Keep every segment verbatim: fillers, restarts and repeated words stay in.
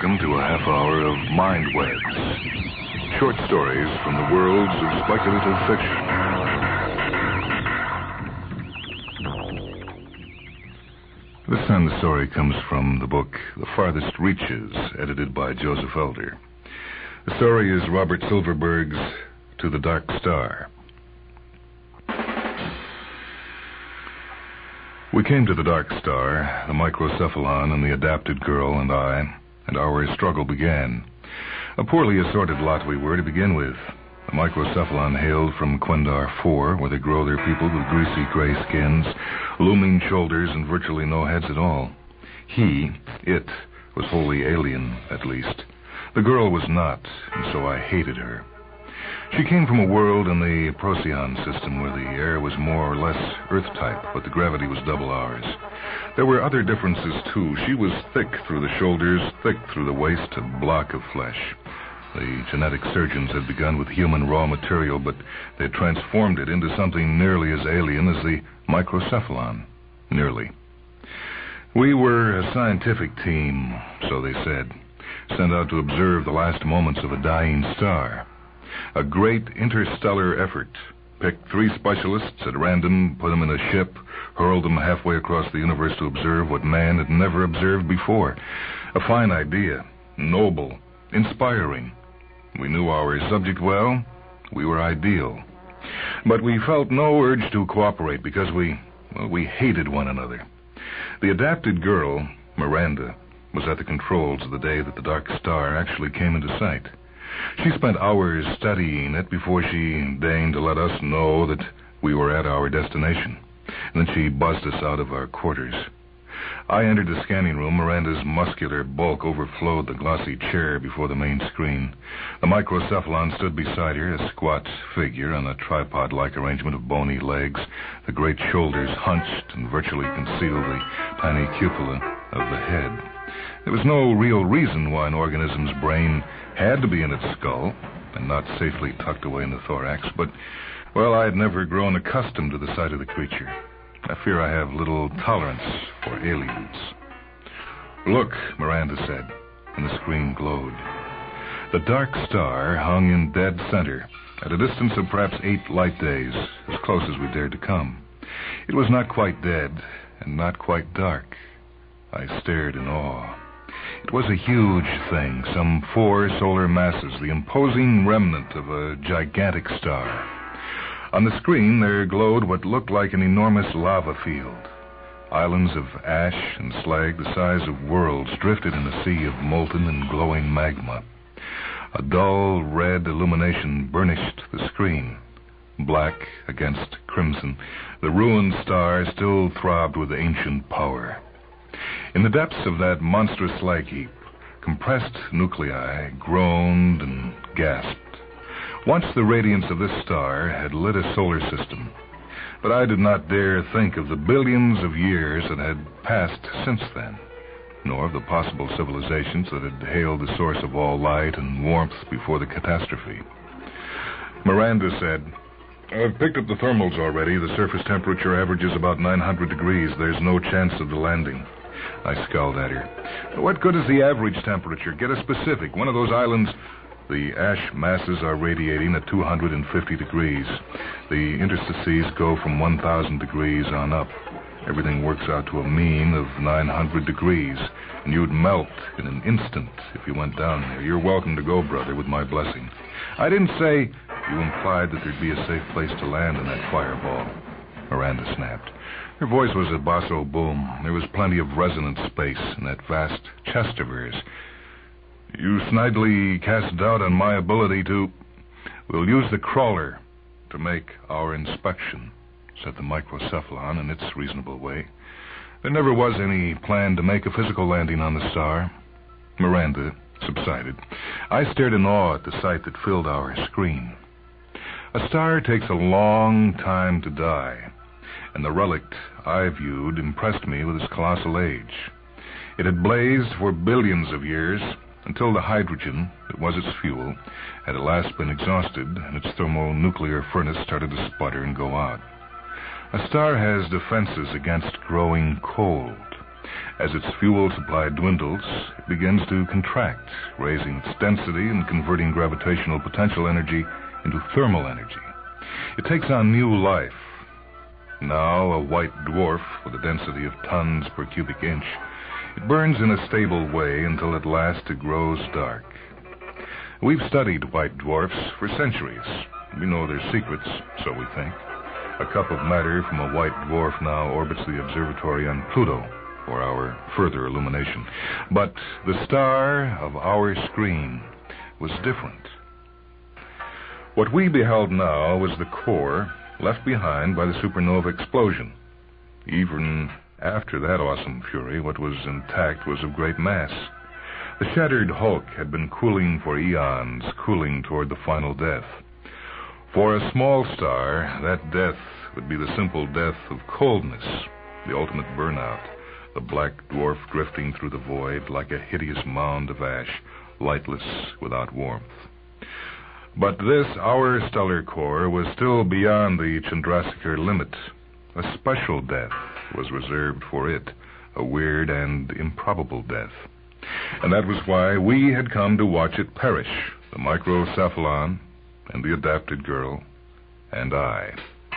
welcome to a half hour of Mind Webs. Short stories from the worlds of speculative fiction. This time the story comes from the book The Farthest Reaches, edited by Joseph Elder. The story is Robert Silverberg's To the Dark Star. We came to the Dark Star, the microcephalon and the adapted girl and I, and our struggle began. A poorly assorted lot we were to begin with. The microcephalon hailed from Quendar four, where they grow their people with greasy gray skins, looming shoulders, and virtually no heads at all. He, it, was wholly alien, at least. The girl was not, and so I hated her. She came from a world in the Procyon system where the air was more or less Earth-type, but the gravity was double ours. There were other differences, too. She was thick through the shoulders, thick through the waist, a block of flesh. The genetic surgeons had begun with human raw material, but they had transformed it into something nearly as alien as the microcephalon. Nearly. We were a scientific team, so they said, sent out to observe the last moments of a dying star. A great interstellar effort. Picked three specialists at random, put them in a ship, hurled them halfway across the universe to observe what man had never observed before. A fine idea. Noble. Inspiring. We knew our subject well. We were ideal. But we felt no urge to cooperate because we, well, we hated one another. The adapted girl, Miranda, was at the controls the day that the Dark Star actually came into sight. She spent hours studying it before she deigned to let us know that we were at our destination. And then she buzzed us out of our quarters. I entered the scanning room. Miranda's muscular bulk overflowed the glossy chair before the main screen. The microcephalon stood beside her, a squat figure on a tripod-like arrangement of bony legs. The great shoulders hunched and virtually concealed the tiny cupola of the head. There was no real reason why an organism's brain had to be in its skull and not safely tucked away in the thorax, but, well, I had never grown accustomed to the sight of the creature. I fear I have little tolerance for aliens. Look, Miranda said, and the screen glowed. The Dark Star hung in dead center, at a distance of perhaps eight light days, as close as we dared to come. It was not quite dead, and not quite dark. I stared in awe. It was a huge thing, some four solar masses, the imposing remnant of a gigantic star. On the screen, there glowed what looked like an enormous lava field. Islands of ash and slag the size of worlds drifted in a sea of molten and glowing magma. A dull red illumination burnished the screen. Black against crimson, the ruined star still throbbed with ancient power. In the depths of that monstrous slag heap, compressed nuclei groaned and gasped. Once the radiance of this star had lit a solar system, but I did not dare think of the billions of years that had passed since then, nor of the possible civilizations that had hailed the source of all light and warmth before the catastrophe. Miranda said, I've picked up the thermals already. The surface temperature averages about nine hundred degrees. There's no chance of the landing. I scowled at her. What good is the average temperature? Get a specific. One of those islands... The ash masses are radiating at two hundred fifty degrees. The interstices go from one thousand degrees on up. Everything works out to a mean of nine hundred degrees, and you'd melt in an instant if you went down there. You're welcome to go, brother, with my blessing. I didn't say... You implied that there'd be a safe place to land in that fireball. Miranda snapped. Her voice was a basso boom. There was plenty of resonant space in that vast chest of hers. You snidely cast doubt on my ability to... We'll use the crawler to make our inspection, said the microcephalon in its reasonable way. There never was any plan to make a physical landing on the star. Miranda subsided. I stared in awe at the sight that filled our screen. A star takes a long time to die, and the relict I viewed impressed me with its colossal age. It had blazed for billions of years, until the hydrogen that was its fuel had at last been exhausted and its thermonuclear furnace started to sputter and go out. A star has defenses against growing cold. As its fuel supply dwindles, it begins to contract, raising its density and converting gravitational potential energy into thermal energy. It takes on new life. Now a white dwarf with a density of tons per cubic inch, it burns in a stable way until at last it grows dark. We've studied white dwarfs for centuries. We know their secrets, so we think. A cup of matter from a white dwarf now orbits the observatory on Pluto for our further illumination. But the star of our screen was different. What we beheld now was the core left behind by the supernova explosion. Even after that awesome fury, what was intact was of great mass. The shattered hulk had been cooling for eons, cooling toward the final death. For a small star, that death would be the simple death of coldness, the ultimate burnout, the black dwarf drifting through the void like a hideous mound of ash, lightless without warmth. But this, our stellar core, was still beyond the Chandrasekhar limit. A special death was reserved for it, a weird and improbable death. And that was why we had come to watch it perish, the microcephalon and the adapted girl and I.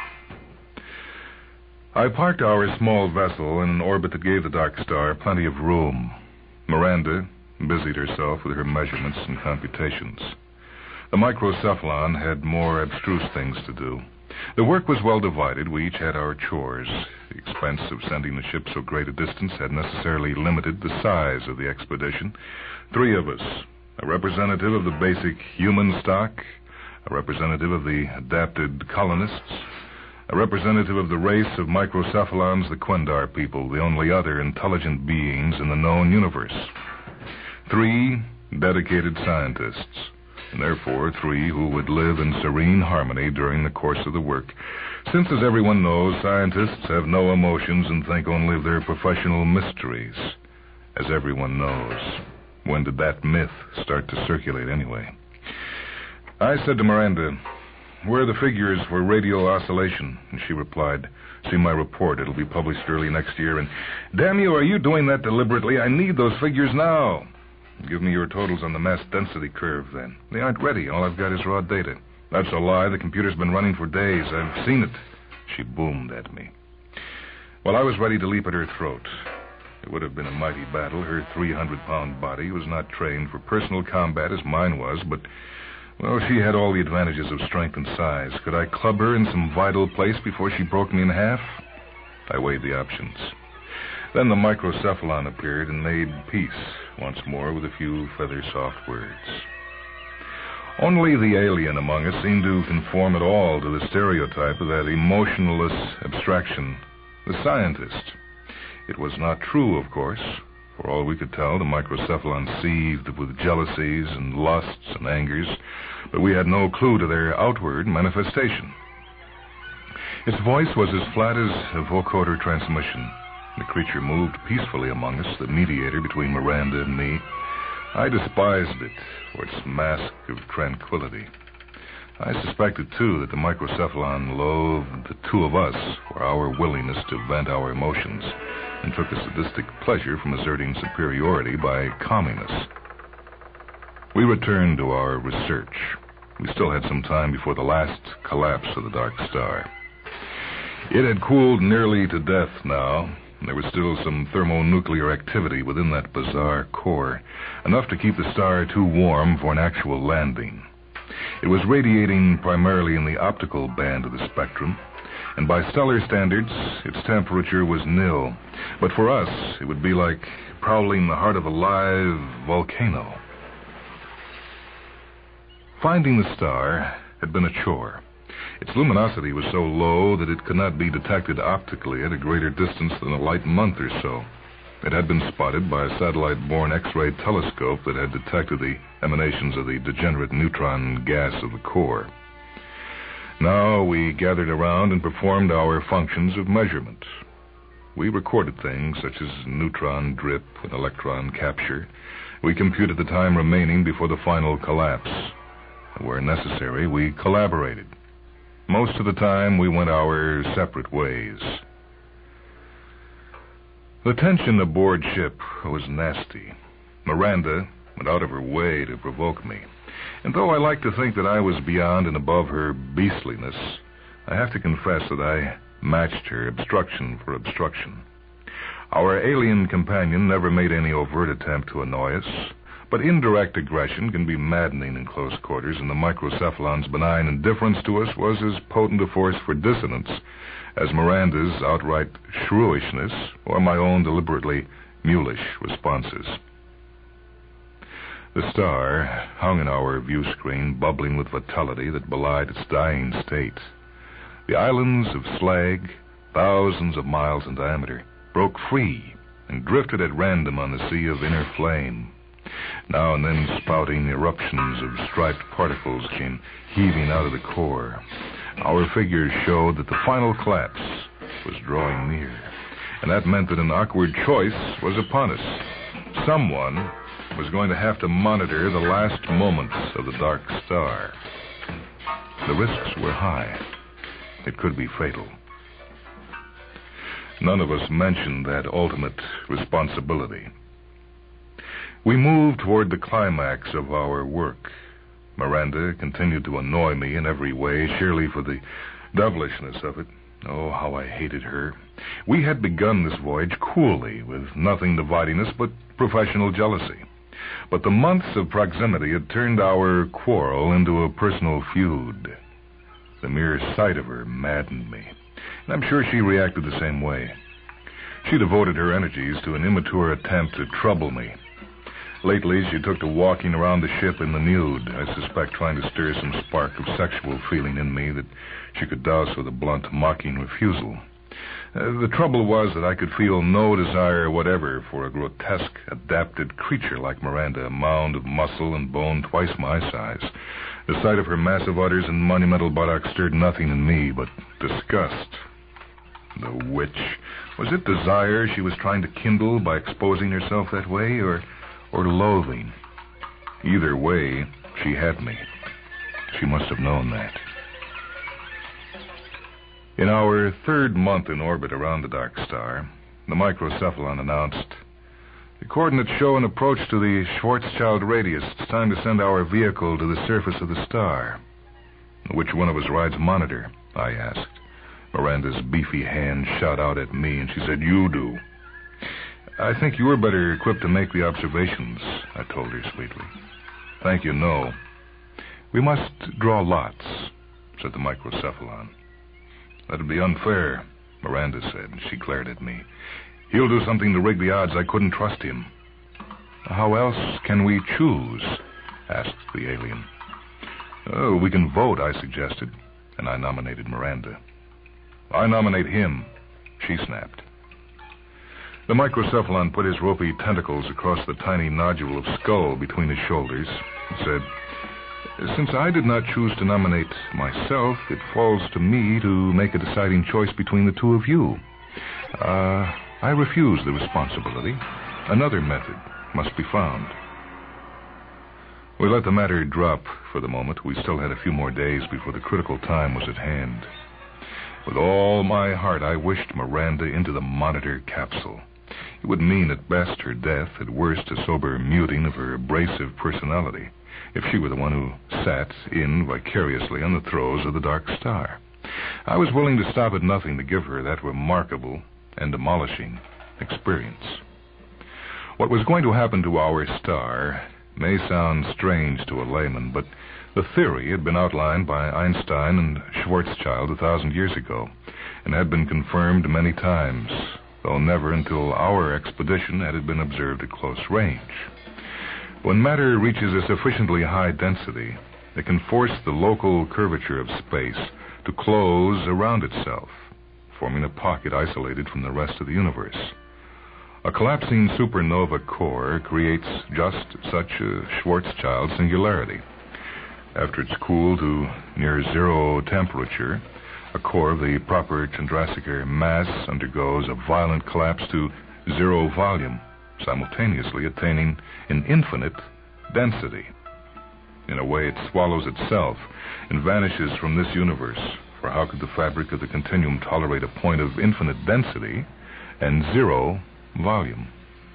I parked our small vessel in an orbit that gave the dark star plenty of room. Miranda busied herself with her measurements and computations. The microcephalon had more abstruse things to do. The work was well divided. We each had our chores. The expense of sending the ship so great a distance had necessarily limited the size of the expedition. Three of us, a representative of the basic human stock, a representative of the adapted colonists, a representative of the race of microcephalons, the Quendar people, the only other intelligent beings in the known universe. Three dedicated scientists, and therefore three who would live in serene harmony during the course of the work, since, as everyone knows, scientists have no emotions and think only of their professional mysteries. As everyone knows. When did that myth start to circulate anyway? I said to Miranda, "Where are the figures for radial oscillation?" And she replied, "See my report. It'll be published early next year." And, "Damn you, are you doing that deliberately? I need those figures now." "Give me your totals on the mass density curve, then." "They aren't ready. All I've got is raw data." "That's a lie. The computer's been running for days. I've seen it." She boomed at me. Well, I was ready to leap at her throat. It would have been a mighty battle. Her three hundred pound body was not trained for personal combat as mine was, but, well, she had all the advantages of strength and size. Could I club her in some vital place before she broke me in half? I weighed the options. Then the microcephalon appeared and made peace once more with a few feather-soft words. Only the alien among us seemed to conform at all to the stereotype of that emotionless abstraction, the scientist. It was not true, of course. For all we could tell, the microcephalon seethed with jealousies and lusts and angers, but we had no clue to their outward manifestation. Its voice was as flat as a vocoder transmission. The creature moved peacefully among us, the mediator between Miranda and me. I despised it for its mask of tranquility. I suspected, too, that the microcephalon loathed the two of us for our willingness to vent our emotions and took a sadistic pleasure from asserting superiority by calming us. We returned to our research. We still had some time before the last collapse of the dark star. It had cooled nearly to death now. There was still some thermonuclear activity within that bizarre core, enough to keep the star too warm for an actual landing. It was radiating primarily in the optical band of the spectrum, and by stellar standards, its temperature was nil. But for us, it would be like prowling the heart of a live volcano. Finding the star had been a chore. Its luminosity was so low that it could not be detected optically at a greater distance than a light month or so. It had been spotted by a satellite-borne X-ray telescope that had detected the emanations of the degenerate neutron gas of the core. Now we gathered around and performed our functions of measurement. We recorded things such as neutron drip and electron capture. We computed the time remaining before the final collapse. Where necessary, we collaborated. Most of the time, we went our separate ways. The tension aboard ship was nasty. Miranda went out of her way to provoke me. And though I like to think that I was beyond and above her beastliness, I have to confess that I matched her obstruction for obstruction. Our alien companion never made any overt attempt to annoy us, but indirect aggression can be maddening in close quarters, and the microcephalon's benign indifference to us was as potent a force for dissonance as Miranda's outright shrewishness or my own deliberately mulish responses. The star hung in our view screen, bubbling with vitality that belied its dying state. The islands of slag, thousands of miles in diameter, broke free and drifted at random on the sea of inner flame. Now and then spouting eruptions of striped particles came heaving out of the core. Our figures showed that the final collapse was drawing near, and that meant that an awkward choice was upon us. Someone was going to have to monitor the last moments of the Dark Star. The risks were high. It could be fatal. None of us mentioned that ultimate responsibility. We moved toward the climax of our work. Miranda continued to annoy me in every way, surely for the devilishness of it. Oh, how I hated her. We had begun this voyage coolly, with nothing dividing us but professional jealousy. But the months of proximity had turned our quarrel into a personal feud. The mere sight of her maddened me, and I'm sure she reacted the same way. She devoted her energies to an immature attempt to trouble me. Lately, she took to walking around the ship in the nude, I suspect trying to stir some spark of sexual feeling in me that she could douse with a blunt, mocking refusal. Uh, the trouble was that I could feel no desire whatever for a grotesque, adapted creature like Miranda, a mound of muscle and bone twice my size. The sight of her massive udders and monumental buttocks stirred nothing in me but disgust. The witch. Was it desire she was trying to kindle by exposing herself that way, or... or loathing? Either way, she had me. She must have known that. In our third month in orbit around the Dark Star, the microcephalon announced, "The coordinates show an approach to the Schwarzschild radius. It's time to send our vehicle to the surface of the star." "Which one of us rides monitor?" I asked. Miranda's beefy hand shot out at me, and she said, "You do." "I think you're better equipped to make the observations," I told her sweetly. "Thank you, no. We must draw lots," said the microcephalon. "That'd be unfair," Miranda said, and she glared at me. "He'll do something to rig the odds. I couldn't trust him." "How else can we choose?" asked the alien. "Oh, we can vote," I suggested, and I nominated Miranda. "I nominate him," she snapped. The microcephalon put his ropey tentacles across the tiny nodule of skull between his shoulders and said, "Since I did not choose to nominate myself, it falls to me to make a deciding choice between the two of you. Uh, I refuse the responsibility. Another method must be found." We let the matter drop for the moment. We still had a few more days before the critical time was at hand. With all my heart, I wished Miranda into the monitor capsule. It would mean at best her death, at worst a sober muting of her abrasive personality, if she were the one who sat in vicariously on the throes of the Dark Star. I was willing to stop at nothing to give her that remarkable and demolishing experience. What was going to happen to our star may sound strange to a layman, but the theory had been outlined by Einstein and Schwarzschild a thousand years ago, and had been confirmed many times, though never until our expedition had it been observed at close range. When matter reaches a sufficiently high density, it can force the local curvature of space to close around itself, forming a pocket isolated from the rest of the universe. A collapsing supernova core creates just such a Schwarzschild singularity. After it's cooled to near zero temperature, a core of the proper Chandrasekhar mass undergoes a violent collapse to zero volume, simultaneously attaining an infinite density. In a way, it swallows itself and vanishes from this universe, for how could the fabric of the continuum tolerate a point of infinite density and zero volume.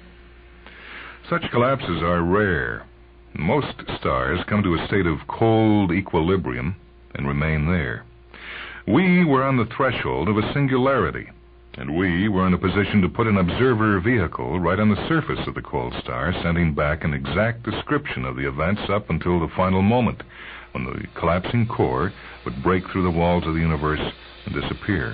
Such collapses are rare. Most stars come to a state of cold equilibrium and remain there. We were on the threshold of a singularity, and we were in a position to put an observer vehicle right on the surface of the cold star, sending back an exact description of the events up until the final moment, when the collapsing core would break through the walls of the universe and disappear.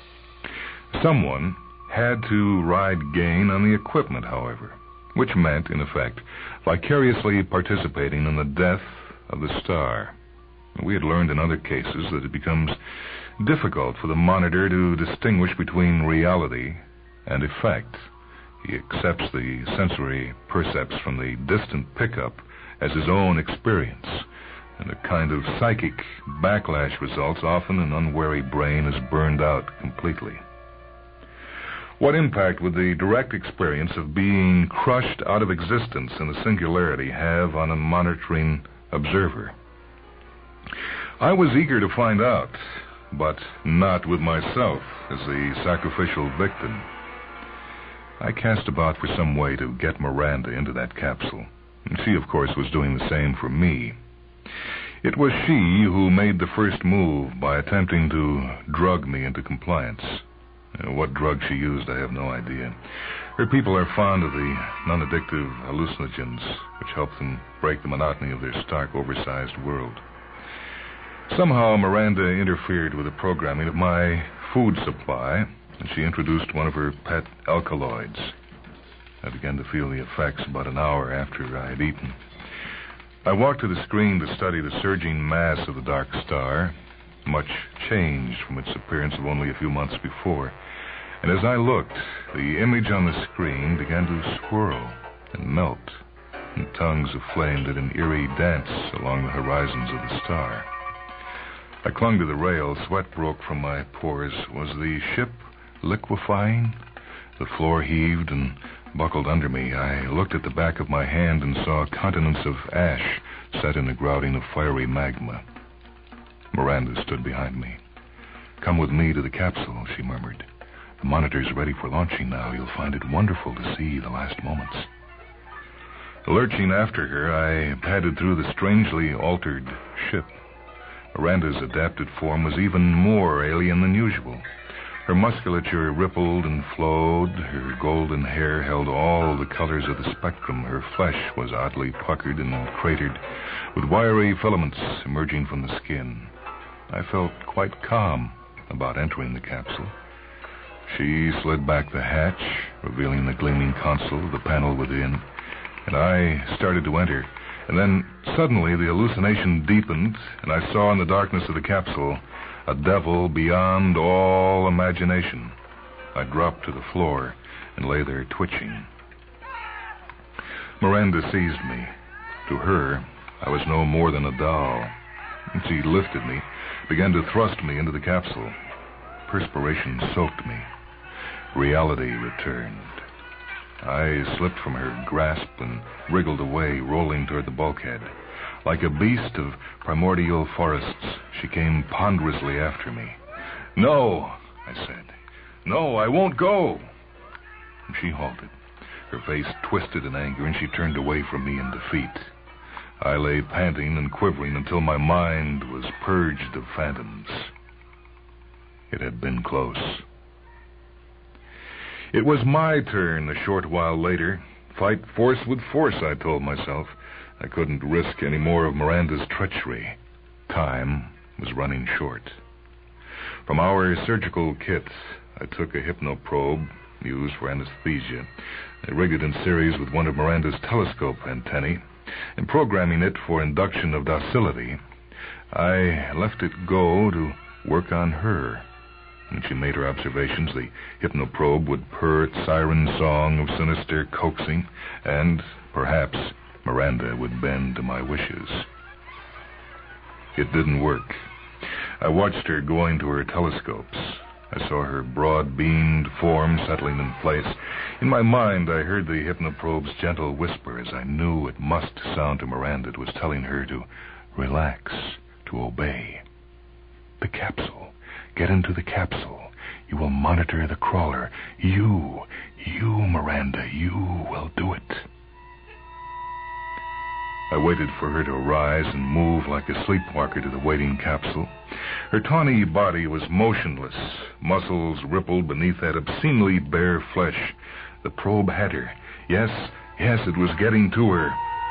Someone had to ride gain on the equipment, however, which meant, in effect, vicariously participating in the death of the star. We had learned in other cases that it becomes difficult for the monitor to distinguish between reality and effect. He accepts the sensory percepts from the distant pickup as his own experience, and a kind of psychic backlash results. Often an unwary brain is burned out completely. What impact would the direct experience of being crushed out of existence in the singularity have on a monitoring observer? I was eager to find out, but not with myself as the sacrificial victim. I cast about for some way to get Miranda into that capsule, and she, of course, was doing the same for me. It was she who made the first move by attempting to drug me into compliance. What drug she used, I have no idea. Her people are fond of the non-addictive hallucinogens, which help them break the monotony of their stark, oversized world. Somehow Miranda interfered with the programming of my food supply, and she introduced one of her pet alkaloids. I began to feel the effects about an hour after I had eaten. I walked to the screen to study the surging mass of the dark star, much changed from its appearance of only a few months before. And as I looked, the image on the screen began to swirl and melt, and tongues of flame did an eerie dance along the horizons of the star. I clung to the rail. Sweat broke from my pores. Was the ship liquefying? The floor heaved and buckled under me. I looked at the back of my hand and saw continents of ash set in a grouting of fiery magma. Miranda stood behind me. "Come with me to the capsule," she murmured. "The monitor's ready for launching now. You'll find it wonderful to see the last moments." Lurching after her, I padded through the strangely altered ship. Miranda's adapted form was even more alien than usual. Her musculature rippled and flowed. Her golden hair held all the colors of the spectrum. Her flesh was oddly puckered and cratered, with wiry filaments emerging from the skin. I felt quite calm about entering the capsule. She slid back the hatch, revealing the gleaming console of the panel within, and I started to enter. And then, suddenly, the hallucination deepened, and I saw in the darkness of the capsule a devil beyond all imagination. I dropped to the floor and lay there twitching. Miranda seized me. To her, I was no more than a doll. She lifted me, began to thrust me into the capsule. Perspiration soaked me. Reality returned. I slipped from her grasp and wriggled away, rolling toward the bulkhead. Like a beast of primordial forests, she came ponderously after me. "No," I said. "No, I won't go." And she halted. Her face twisted in anger, and she turned away from me in defeat. I lay panting and quivering until my mind was purged of phantoms. It had been close. It was my turn a short while later. Fight force with force, I told myself. I couldn't risk any more of Miranda's treachery. Time was running short. From our surgical kit, I took a hypnoprobe used for anesthesia. I rigged it in series with one of Miranda's telescope antennae, and programming it for induction of docility, I left it go to work on her. When she made her observations, the hypnoprobe would purr its siren song of sinister coaxing, and perhaps Miranda would bend to my wishes. It didn't work. I watched her going to her telescopes. I saw her broad-beamed form settling in place. In my mind, I heard the hypnoprobe's gentle whisper, as I knew it must sound to Miranda. It was telling her to relax, to obey. The capsule. Get into the capsule. You will monitor the crawler. You, you, Miranda, you will do it. I waited for her to rise and move like a sleepwalker to the waiting capsule. Her tawny body was motionless. Muscles rippled beneath that obscenely bare flesh. The probe had her. Yes, yes, it was getting to her.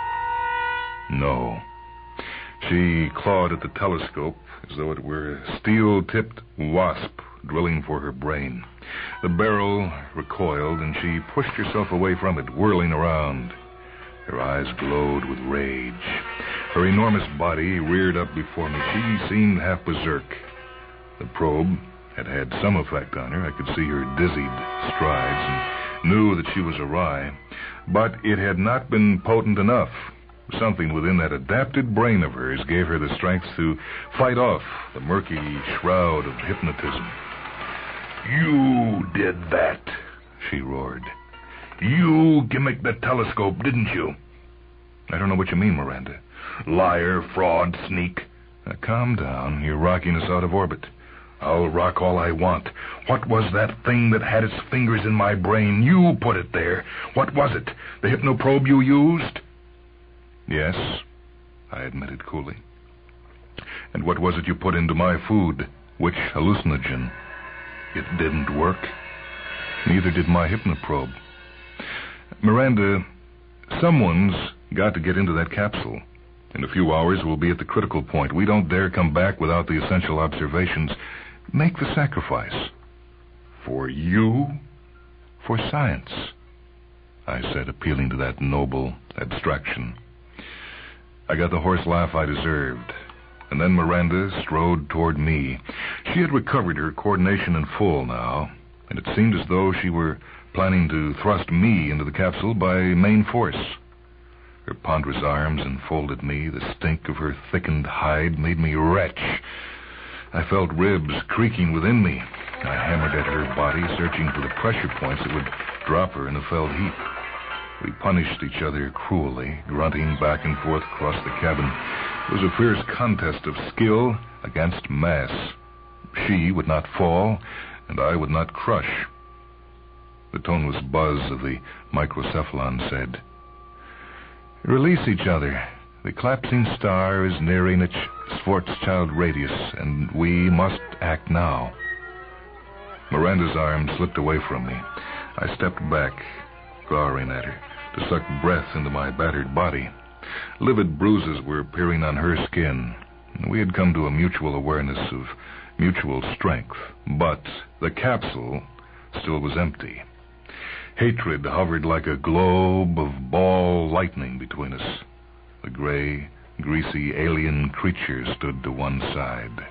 No. She clawed at the telescope as though it were a steel-tipped wasp drilling for her brain. The barrel recoiled, and she pushed herself away from it, whirling around. Her eyes glowed with rage. Her enormous body reared up before me. She seemed half berserk. The probe had had some effect on her. I could see her dizzied strides and knew that she was awry. But it had not been potent enough. Something within that adapted brain of hers gave her the strength to fight off the murky shroud of hypnotism. "You did that," she roared. "You gimmicked the telescope, didn't you?" "I don't know what you mean, Miranda." "Liar, fraud, sneak." Now, calm down. You're rocking us out of orbit. "I'll rock all I want. What was that thing that had its fingers in my brain? You put it there. What was it? The hypnoprobe you used?" "Yes," I admitted coolly. "And what was it you put into my food? Which hallucinogen?" "It didn't work." "Neither did my hypnoprobe." "Miranda, someone's got to get into that capsule. In a few hours, we'll be at the critical point. We don't dare come back without the essential observations. Make the sacrifice." "For you?" "For science," I said, appealing to that noble abstraction. I got the horse laugh I deserved. And then Miranda strode toward me. She had recovered her coordination in full now, and it seemed as though she were planning to thrust me into the capsule by main force. Her ponderous arms enfolded me. The stink of her thickened hide made me retch. I felt ribs creaking within me. I hammered at her body, searching for the pressure points that would drop her in a felled heap. We punished each other cruelly, grunting back and forth across the cabin. It was a fierce contest of skill against mass. She would not fall, and I would not crush. The toneless buzz of the microcephalon said, "Release each other. The collapsing star is nearing its Schwarzschild radius, and we must act now." Miranda's arm slipped away from me. I stepped back, glowering at her, to suck breath into my battered body. Livid bruises were appearing on her skin. We had come to a mutual awareness of mutual strength, but the capsule still was empty. Hatred hovered like a globe of ball lightning between us. The gray, greasy alien creature stood to one side.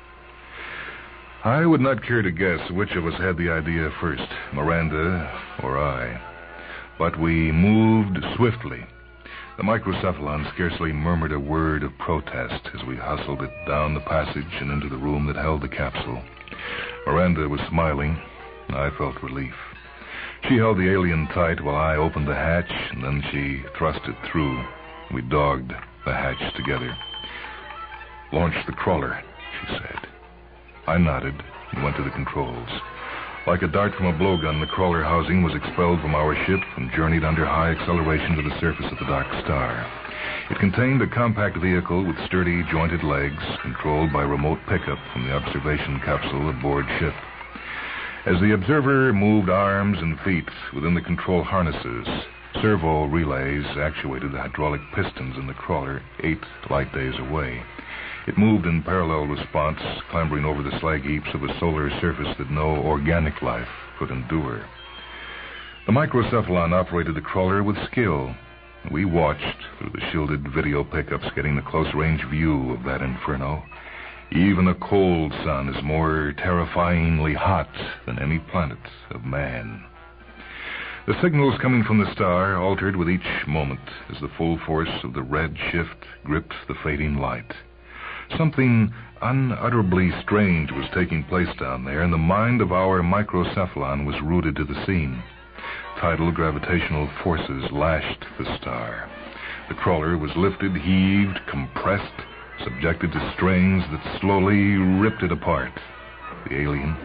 I would not care to guess which of us had the idea first, Miranda or I. But we moved swiftly. The microcephalon scarcely murmured a word of protest as we hustled it down the passage and into the room that held the capsule. Miranda was smiling. I felt relief. She held the alien tight while I opened the hatch, and then she thrust it through. We dogged the hatch together. "Launch the crawler," she said. I nodded and went to the controls. Like a dart from a blowgun, the crawler housing was expelled from our ship and journeyed under high acceleration to the surface of the dark star. It contained a compact vehicle with sturdy, jointed legs, controlled by remote pickup from the observation capsule aboard ship. As the observer moved arms and feet within the control harnesses, servo relays actuated the hydraulic pistons in the crawler eight light days away. It moved in parallel response, clambering over the slag heaps of a solar surface that no organic life could endure. The microcephalon operated the crawler with skill. We watched through the shielded video pickups, getting a close-range view of that inferno. Even a cold sun is more terrifyingly hot than any planet of man. The signals coming from the star altered with each moment as the full force of the red shift gripped the fading light. Something unutterably strange was taking place down there, and the mind of our microcephalon was rooted to the scene. Tidal gravitational forces lashed the star. The crawler was lifted, heaved, compressed, subjected to strains that slowly ripped it apart. The alien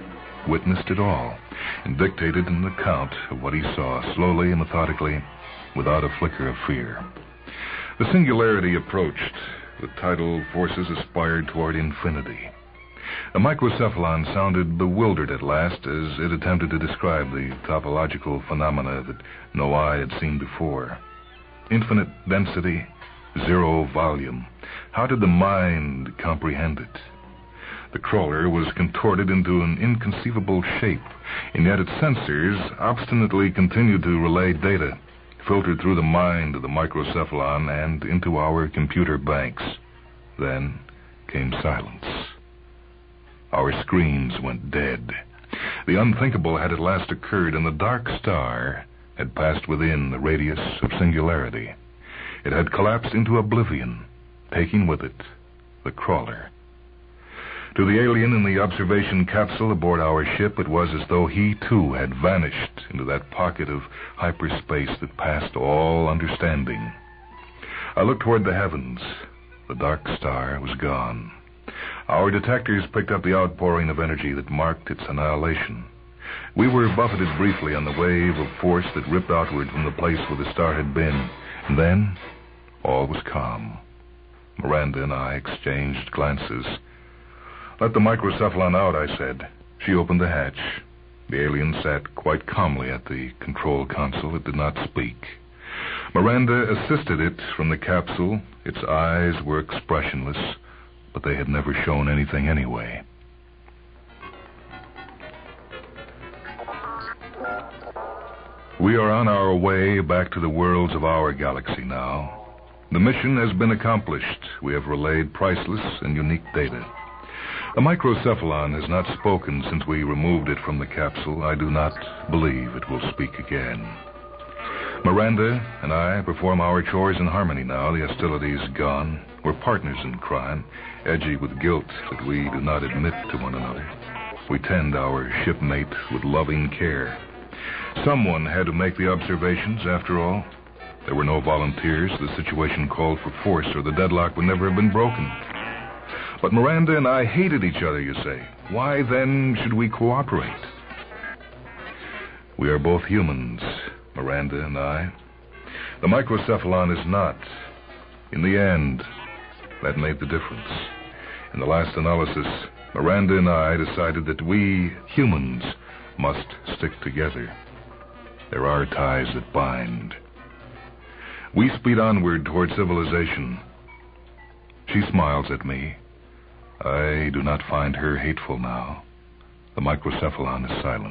witnessed it all and dictated an account of what he saw, slowly and methodically, without a flicker of fear. The singularity approached. The tidal forces aspired toward infinity. The microcephalon sounded bewildered at last as it attempted to describe the topological phenomena that no eye had seen before. Infinite density, zero volume. How did the mind comprehend it? The crawler was contorted into an inconceivable shape, and yet its sensors obstinately continued to relay data, filtered through the mind of the microcephalon and into our computer banks. Then came silence. Our screens went dead. The unthinkable had at last occurred, and the dark star had passed within the radius of singularity. It had collapsed into oblivion, taking with it the crawler. To the alien in the observation capsule aboard our ship, it was as though he, too, had vanished into that pocket of hyperspace that passed all understanding. I looked toward the heavens. The dark star was gone. Our detectors picked up the outpouring of energy that marked its annihilation. We were buffeted briefly on the wave of force that ripped outward from the place where the star had been, and then all was calm. Miranda and I exchanged glances. "Let the microcephalon out," I said. She opened the hatch. The alien sat quite calmly at the control console. It did not speak. Miranda assisted it from the capsule. Its eyes were expressionless, but they had never shown anything anyway. We are on our way back to the worlds of our galaxy now. The mission has been accomplished. We have relayed priceless and unique data. The microcephalon has not spoken since we removed it from the capsule. I do not believe it will speak again. Miranda and I perform our chores in harmony now. The hostilities gone. We're partners in crime, edgy with guilt that we do not admit to one another. We tend our shipmate with loving care. Someone had to make the observations, after all. There were no volunteers. The situation called for force, or the deadlock would never have been broken. But Miranda and I hated each other, you say. Why, then, should we cooperate? We are both humans, Miranda and I. The microcephalon is not. In the end, that made the difference. In the last analysis, Miranda and I decided that we, humans, must stick together. There are ties that bind. We speed onward toward civilization. She smiles at me. I do not find her hateful now. The microcephalon is silent.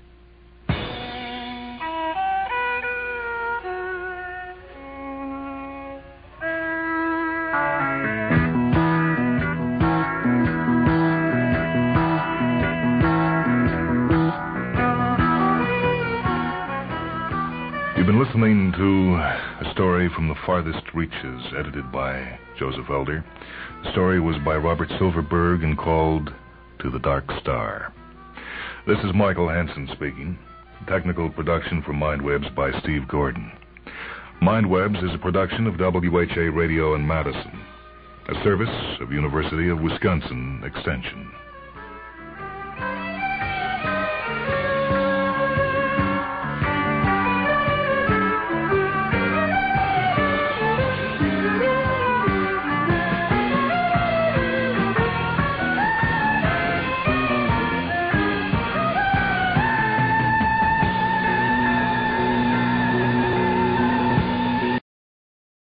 You've been listening to a story from The Farthest Reaches, edited by Joseph Elder. The story was by Robert Silverberg and called To the Dark Star. This is Michael Hansen speaking. Technical production for Mindwebs by Steve Gordon. Mindwebs is a production of W H A Radio in Madison, a service of University of Wisconsin Extension.